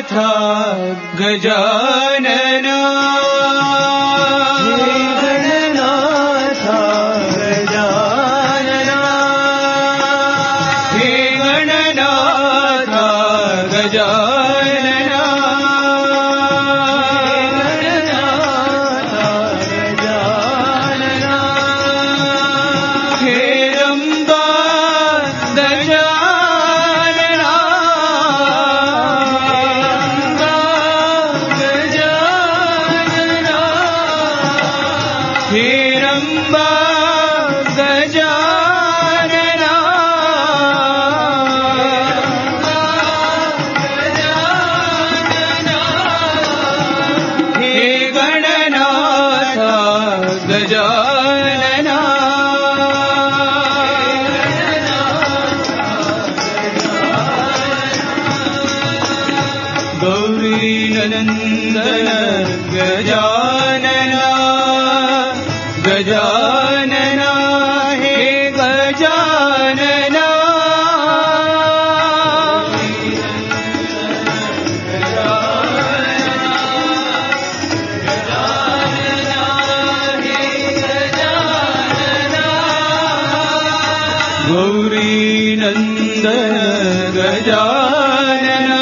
गजानना गजानना हे गजानना गौरी नंदन गजानना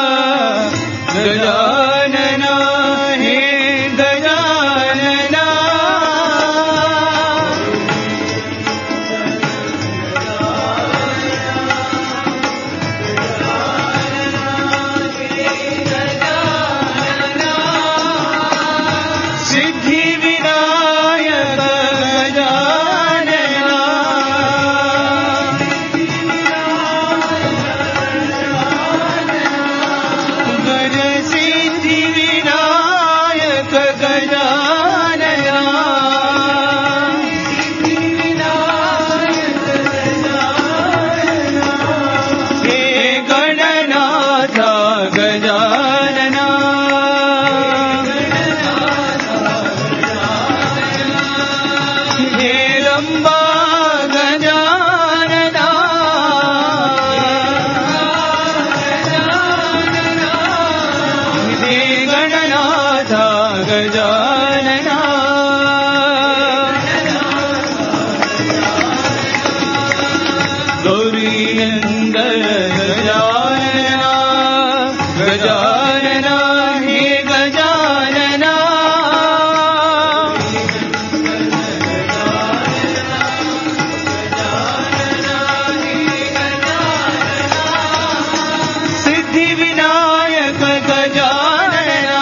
गजानना हे गजानना सिद्धि विनायक गजानना गज सिद्धि विनायक गजानना हे गणनाथ गजानना हे लंबा गजानना हे गणनाथ गजानना गौरी नंदन गजानना गजानना हे गजानना सिद्धि विनायक गजानना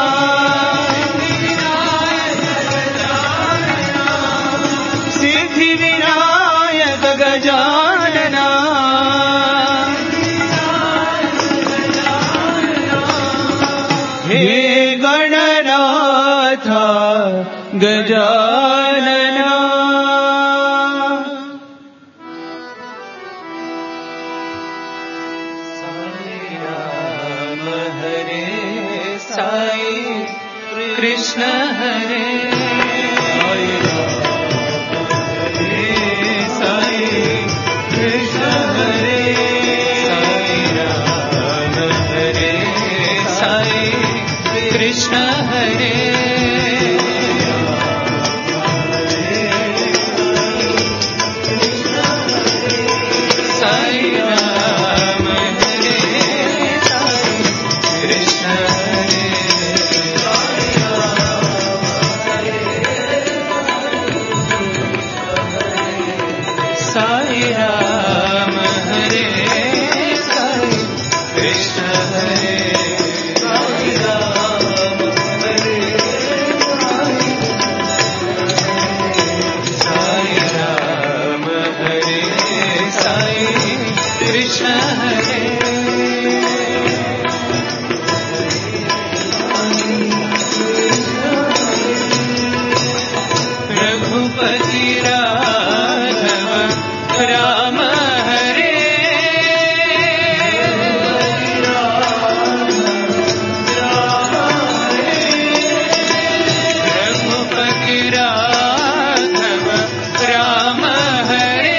सिद्धि विनायक गजानना हे गणनाथ गजानना राम हरे साई कृष्ण हरे साई कृष्ण हरे साई राम हरे साई कृष्ण हरे साई राम हरे साई कृष्ण हरे साई राम हरे साई कृष्ण हरे साई राम हरे साई राम हरे साई कृष्ण हरे रघुपति राघव राम हरे रघुपति राघव राम हरे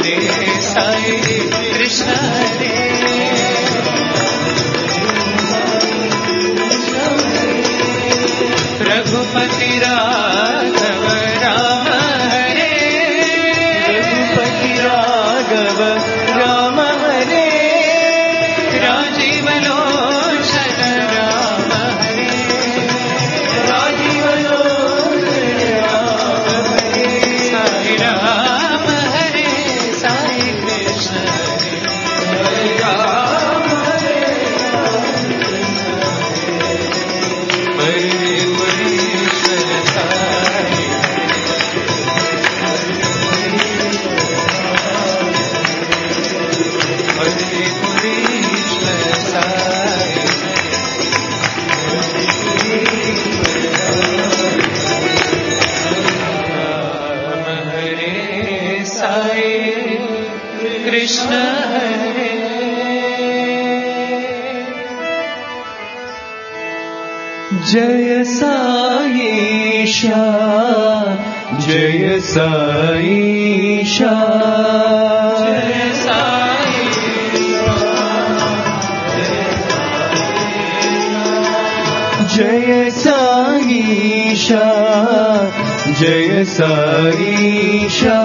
हरे साई कृष्ण हरे रघुपति राघव राम हरे रघुपति राघव राम हरे राजीव लोचन राम हरे राजीव लोचन राम हरे साई राम हरे साई कृष्ण हरे राम हरे हरे पुरीश्वर साई हरे पुरीश्वर साई राम हरे साई कृष्ण हरे जय साईशा जय साईशा जय साई जय साईशा जय साईशा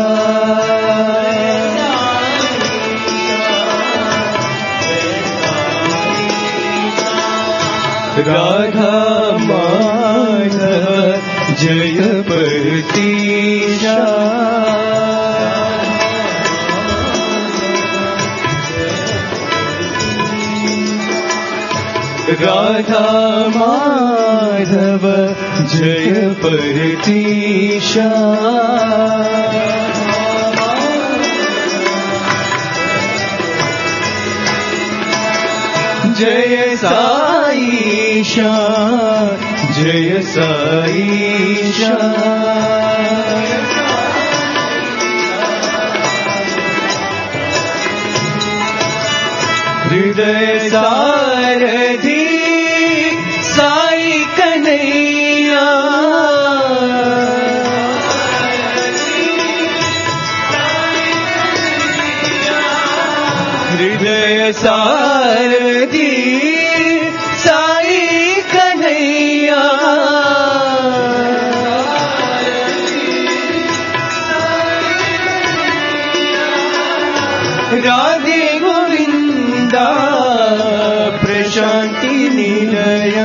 राधा माधव जय प्रतीशा राधा माधव जय प्रतीशा जय साईशा जय साईशा हृदय सारथी साई कन्हैया हृदय सारथी साई कन्हैया राधे गोविंदा प्रशांति निलया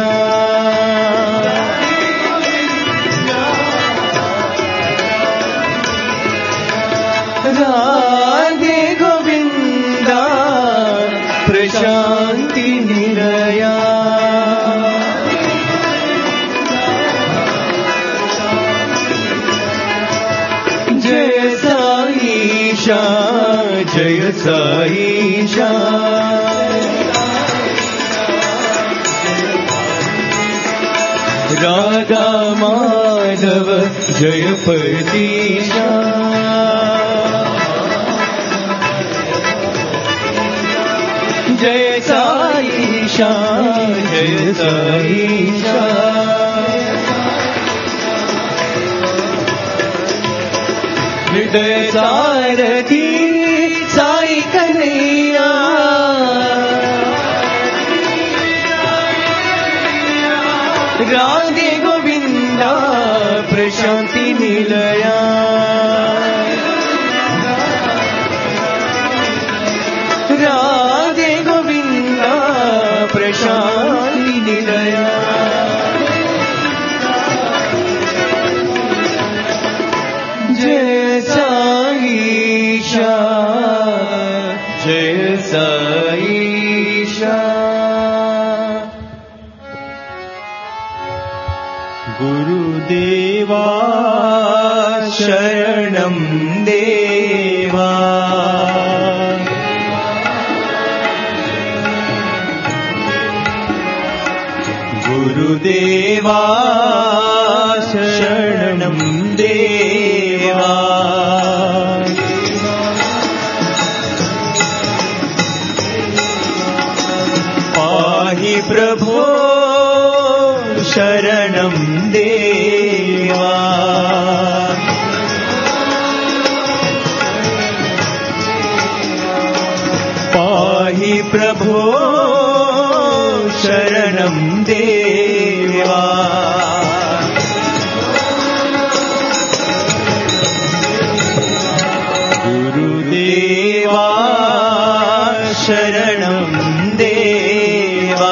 राधे गोविंदा प्रशांति निलया जय साईशा जय साईशा राधा माधव जय प्रतीशा जय साईशा जय साईशा हृदय सारथी साई कन्हैया राधे गोविंदा प्रशांति निलया राधे गोविंदा प्रशांति निलया जय साईशा जय साईशा गुरुदेवा शरणं देवा गुरुदेवा शरणं देवा पाहि प्रभो शरणं देवा प्रभो शरणं देवा गुरुदेवा शरणं देवा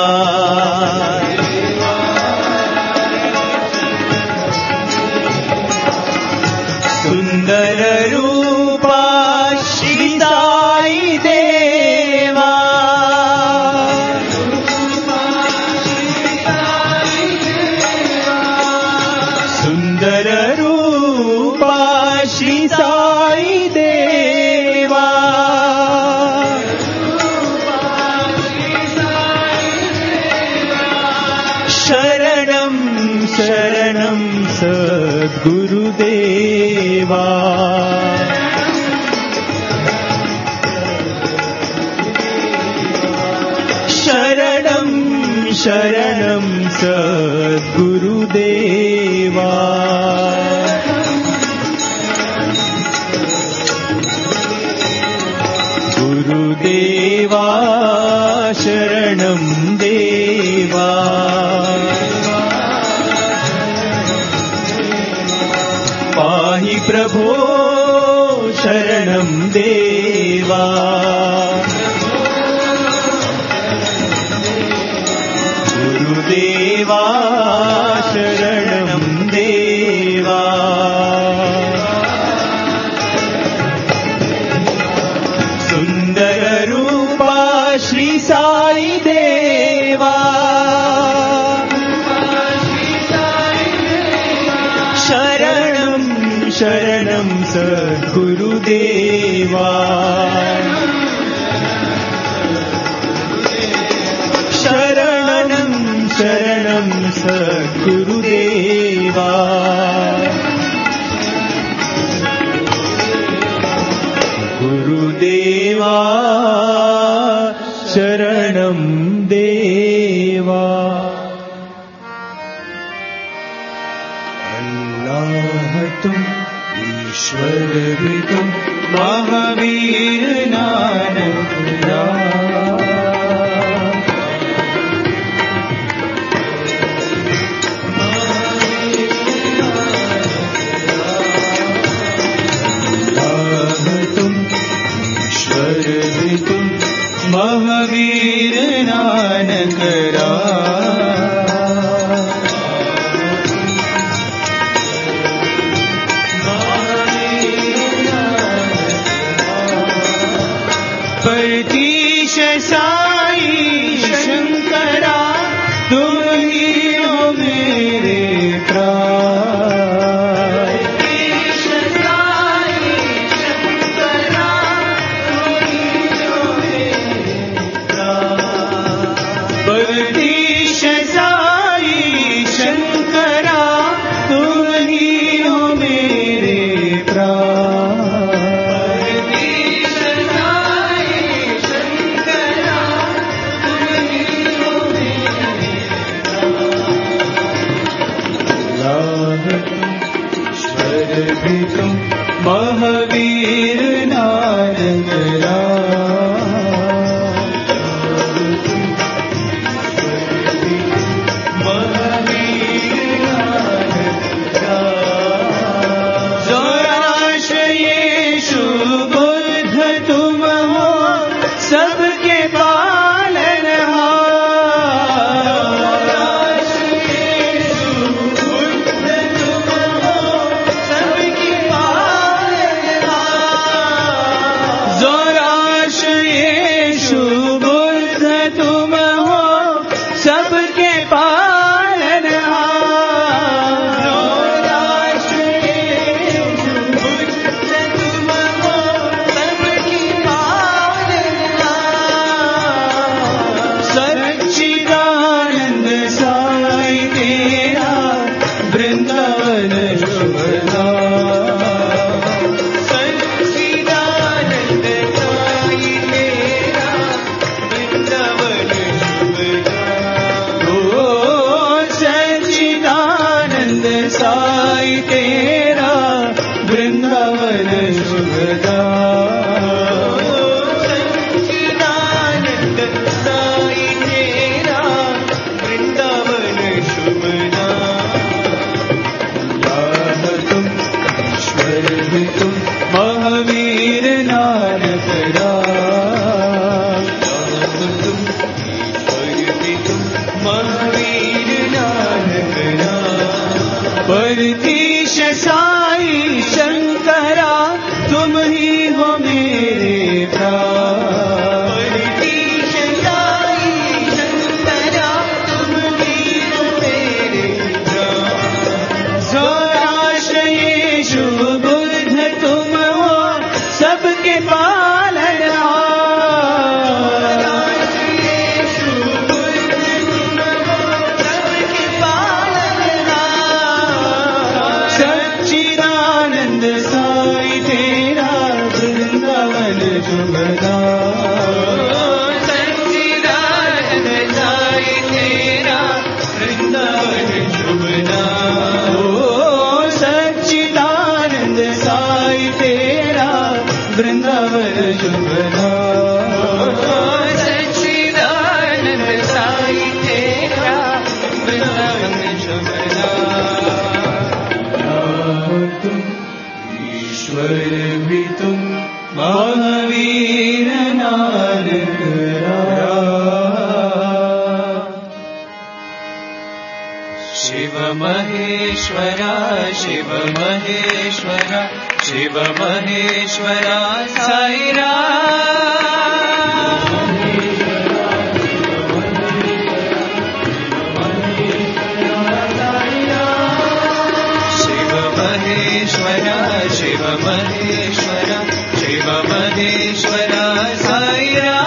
सुंदर रूपा श्री साई देवा सुंदर रूपा श्री साई देवा शरणं शरणं सद्गुरुदेवा शरणं शरणं सद्गुरुदेवा गुरुदेवा शरणं देवा पाहि प्रभो शरणं देवा गुरुदेवा शरणं देवा सुंदर रूपा श्री साई देवा शरणं शरणं सद्गुरुदेवा शरणं शरणं सद्गुरुदेवा गुरुदेवा शरणं देवा अल्लाह तुम ईश्वर भी तुम महावीर नानक तुम महावीर नानक परतीश साई शंकरा तुम ही हो मेरे प्राण परतीश साई शंकरा तुम ही हो मेरे प्राण परतीश साई शंकरा तुम ही हो मेरे परतीश साई शंकरा तुम ही हो मेरे प्राण। परतीश साई शंकरा तुम ही हो मेरे प्राण। सौराश्रयेषु बुद्ध तुम हो सबके वृंदावन जुगना। सच्चिदानंद साई तेरा वृंदावन जुगना। तुम ईश्वर भी तुम महावीर नानक शिव महेश्वरा शिव महेश्वरा शिव महेश्वरा साई राम। शिव महेश्वरा शिव महेश्वरा शिव महेश्वरा साई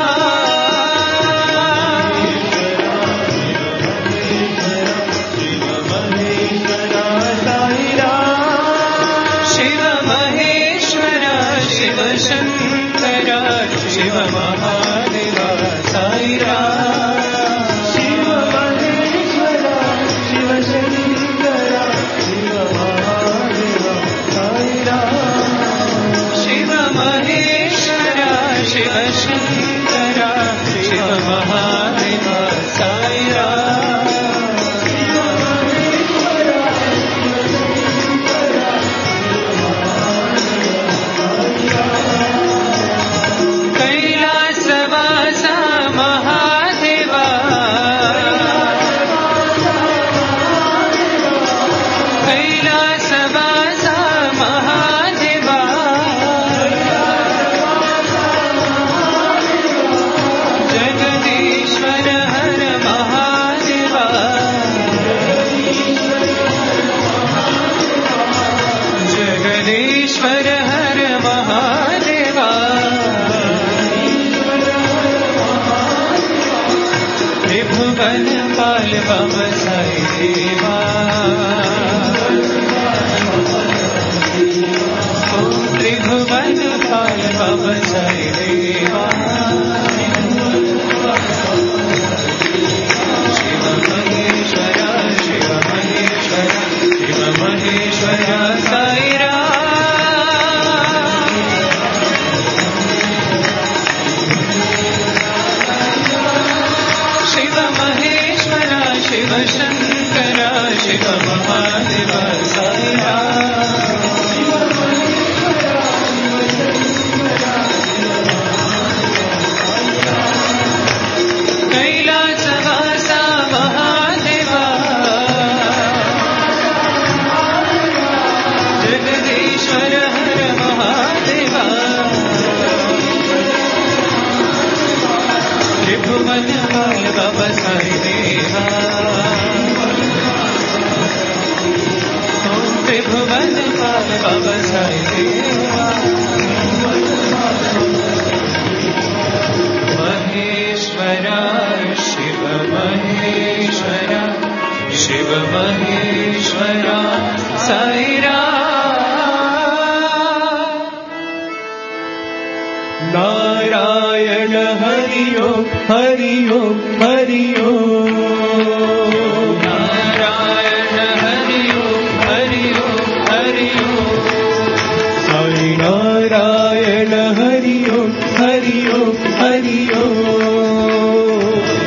शंकरा शिव महादेवा साई राम। शिव महेश्वरा शिव शंकरा शिव महादेवा साई राम। शिव महेश्वरा शिव शंकरा शिव महादेवा साई राम। जगदीश्वर हर महादेवा त्रिभुवन पाल बाबा साई देवा। त्रिभुवन पाल बाबा साई देवा। शिव महेश्वरा शिव महेश्वरा शिव महेश्वरा साई राम। शिव महेश्वरा शिव शंकरा शिव महादेवा साई राम। कैलासवासा महादेवा जगदीश्वर हर महादेवा। त्रिभुवन पाल बाबा साई देवा। त्रिभुवन पाल बाबा साई देवा। महेश्वरा शिव महेश्वरा शिव महेश्वरा साई राम। नारायण हरि ओम हरि ओम हरि ओम। नारायण हरि ओम हरि ओम हरि ओम। साई नारायण हरि ओम हरि ओम हरि ओम।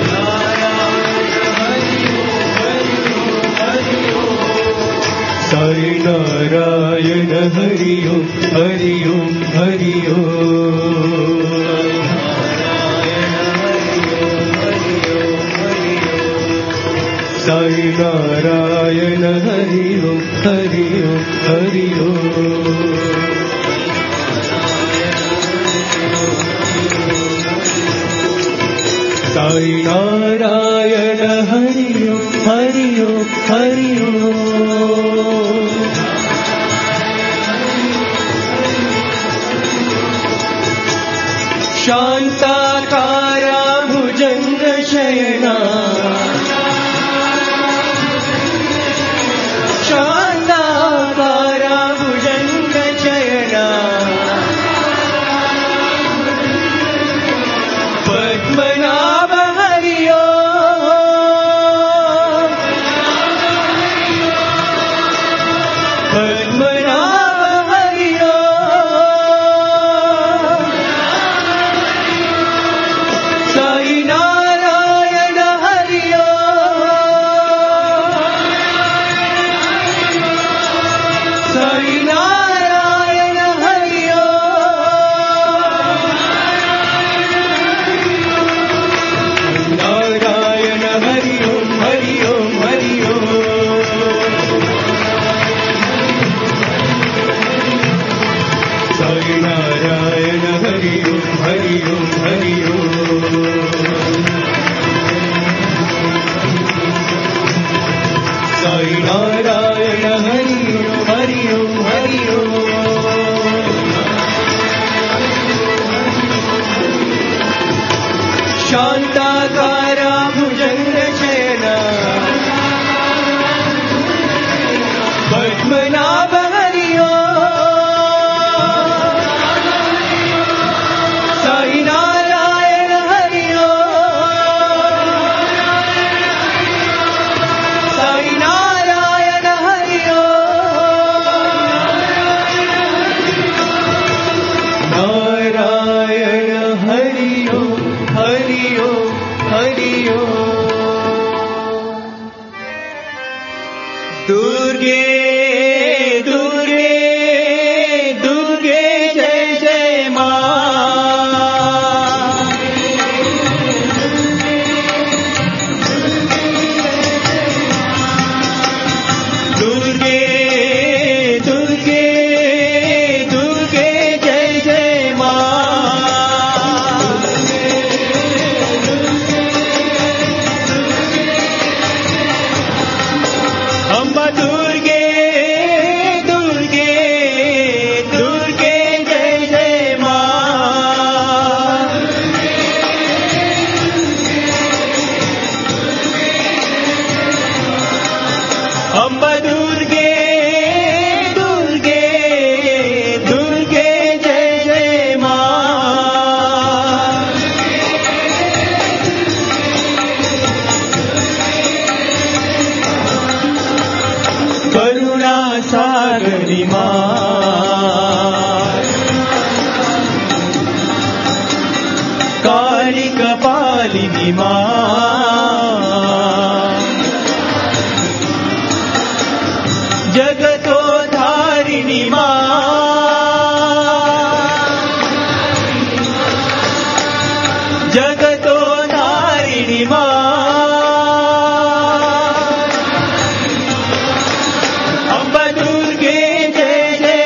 साई नारायण हरि ओम हरि ओम हरि ओम। साई नारायण हरि ओम हरि ओम हरि ओम। साई नारायण हरि ओम हरि ओम हरि ओम। शांताकारा भुजंग शयना शांताकारा भुजंग शयना पद्मनाभ हरि ओम पद्मनाभ हरि ओम। साई नारायण हरि ओम साई नारायण हरि ओम। नारायण हरि ओम हरि ओम हरि ओम। साई नारायण हरि ओम हरि ओम हरि ओम। साई नारायण हरि ओम हरि ओम हरि ओम। शांताकारा भुजंग शयना पद्मनाभ हरि ओम। साई नारायण हरि ओम साई नारायण हरि ओम। नारायण हरि ओम हरि ओम हरि ओम। दुर्गे दुर्गे दुर्गे जय जय मां। दुर्गे दुर्गे दुर्गे जय जय मां। अम्बा दुर्गे दुर्गे दुर्गे जय जय मां। अम्बा दुर्गे दुर्गे दुर्गे जय जय मां। करुणा सागरी मां। काली कपालिनी मां। जगतोधारिणी मां। जगतोधारिणी मां। अम्बा दुर्गे जय जय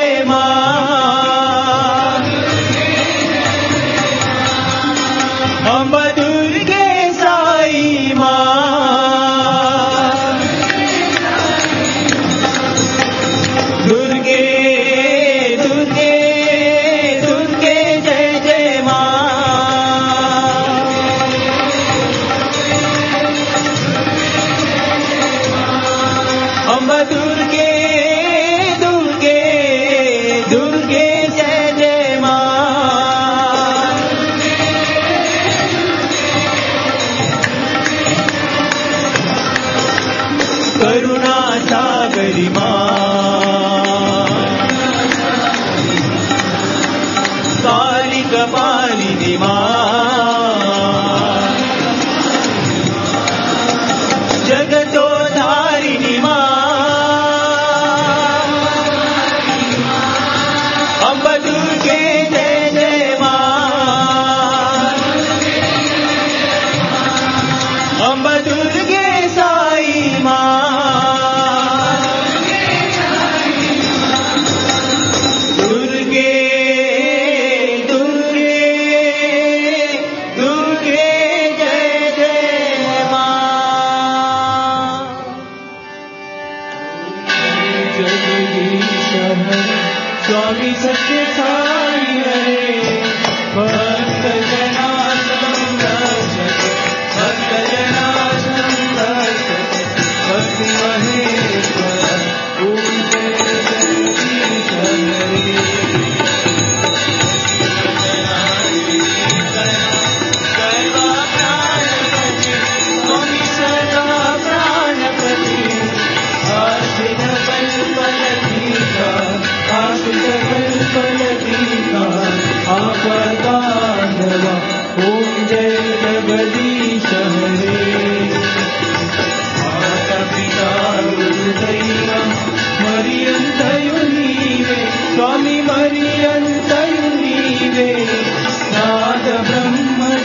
मां। अम्बा दुर्गे साई मां। दुर्गे दुर्गे दुर्गे जय जय मां। अम्बा दुर्गे दुर्गे दुर्गे जय जय मां। करुणा सागरी मां। काली कपालिनी मां। जगतोधारिणी मां। अम्बा दुर्गे जय जय मां। अम्बा दुर्गे साई मां।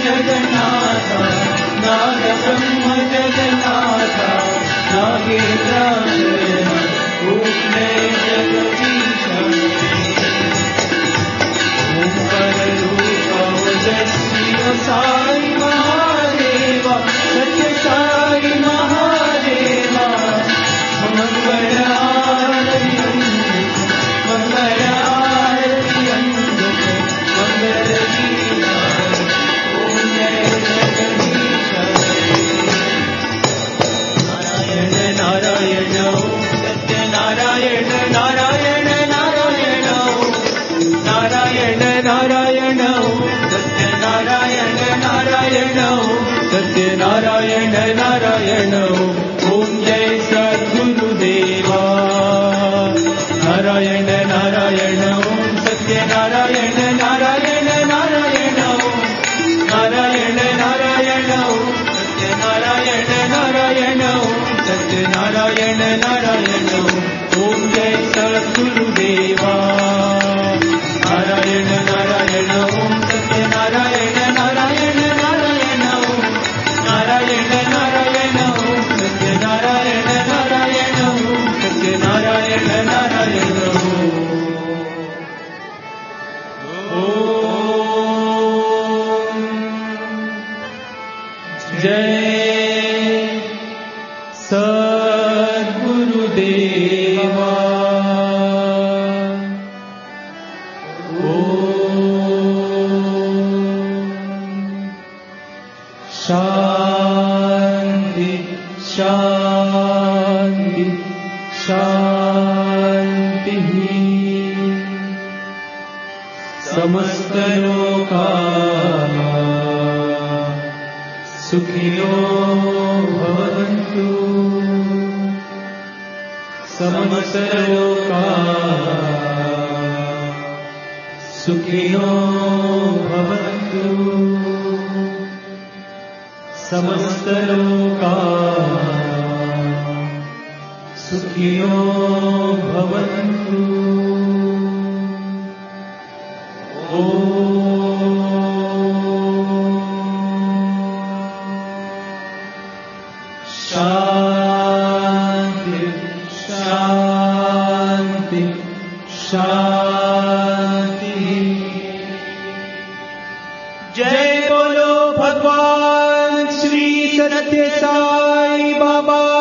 जगन्नाथ नाग ब्रह्म जगन्नाथ नागेन्द्र ओंकार जगदीश ओंकार रूप ओजस्वी साई महादेवा सत्य साई महादेवा मंगल आरती मंगल आरती मंगल गीता ओम जय जगदीश नारायण नारायण सत्य नारायण नारायण नारायण नारायण नारायण सत्य नारायण नारायण सत्य नारायण नारायण ओम जय सद्गुरुदेवा नारायण नारायण ओम सत्य नारायण नारायण नारायण नारायण नारायण सत्य नारायण नारायण सत्य नारायण नारायण ओम जय सद्गुरुदेवा नारायण नारायण ओम सत्य नारायण नारायण नारायण नारायण नारायण सत्य नारायण नारायण सत्य नारायण नारायण ओम जय सद्गुरुदेवा शांति शांति शांति समस्त लोकाः सुखिनो भवन्तु समस्त लोकाः सुखिनो भवन्तु समस्त लोकाः सुखिनो भवन्तु शांति शांति शांति जय बोलो भगवान श्री सत्य साई बाबा